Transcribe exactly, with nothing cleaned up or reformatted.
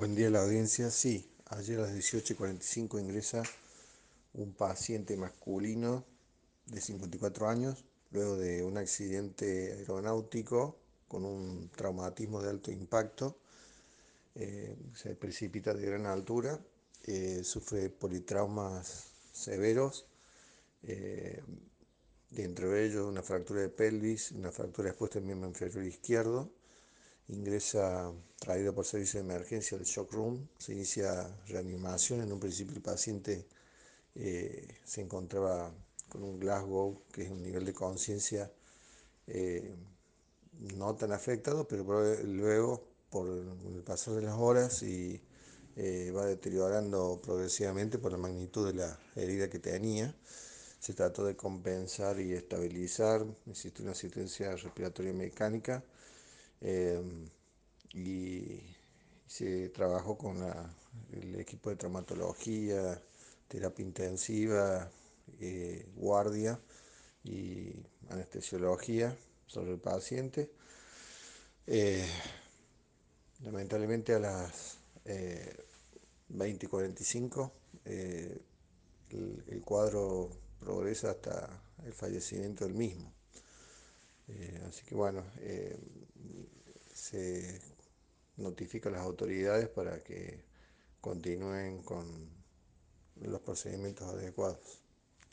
Buen día a la audiencia. Sí, ayer a las dieciocho y cuarenta y cinco ingresa un paciente masculino de cincuenta y cuatro años, luego de un accidente aeronáutico con un traumatismo de alto impacto. Eh, se precipita de gran altura, eh, sufre politraumas severos, eh, dentro de ellos una fractura de pelvis, una fractura expuesta del miembro inferior izquierdo. Ingresa traído por servicio de emergencia al shock room, se inicia reanimación. En un principio el paciente eh, se encontraba con un Glasgow, que es un nivel de conciencia eh, no tan afectado, pero luego por el pasar de las horas y eh, va deteriorando progresivamente por la magnitud de la herida que tenía. Se trató de compensar y estabilizar, existe una asistencia respiratoria mecánica. Eh, y se trabajó con la, el equipo de traumatología, terapia intensiva, eh, guardia y anestesiología sobre el paciente. Eh, Lamentablemente a las eh, veinte y cuarenta y cinco eh, el, el cuadro progresa hasta el fallecimiento del mismo. Eh, así que bueno, eh, se notifica a las autoridades para que continúen con los procedimientos adecuados.